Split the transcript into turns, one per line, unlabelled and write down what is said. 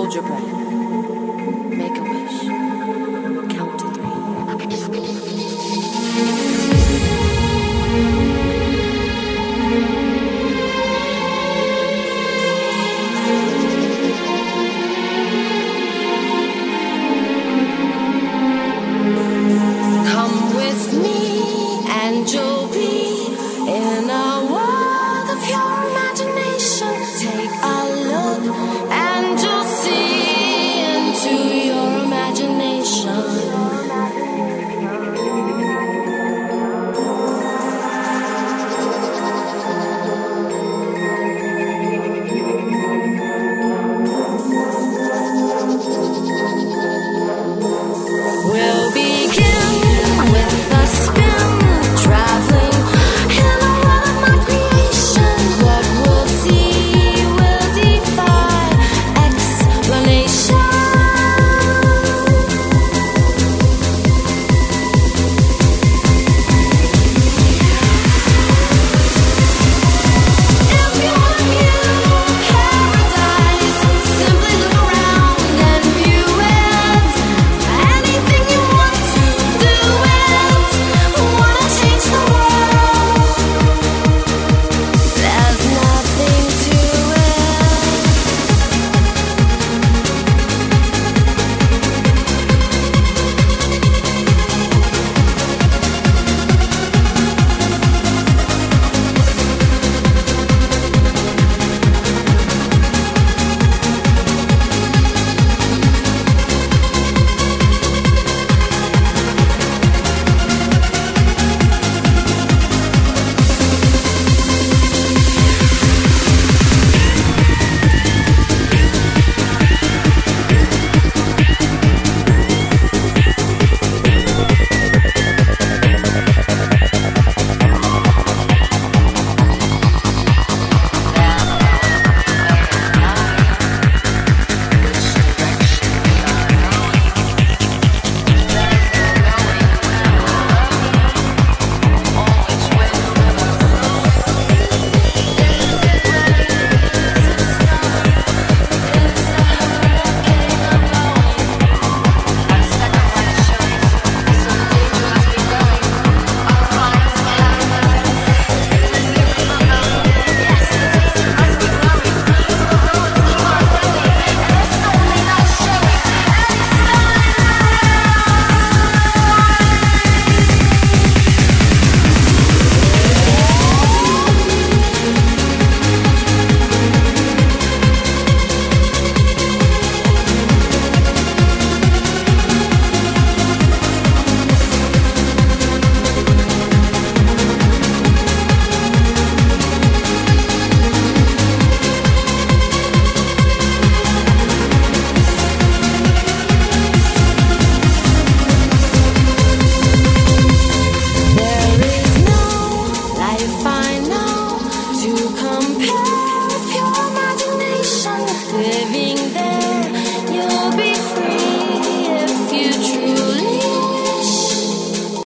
Hold your breath. Make a wish. Count to 3. Come with me and you'll be in a world of your imagination. Take a look and you'll see into your imagination. We'll begin with a spin, traveling in a world of my creation. What we'll see will defy explanation. If you want a new paradise, simply look around and view it. Anything you want to do it. Wanna change the world? There's nothing to it. There is no life I know to compare.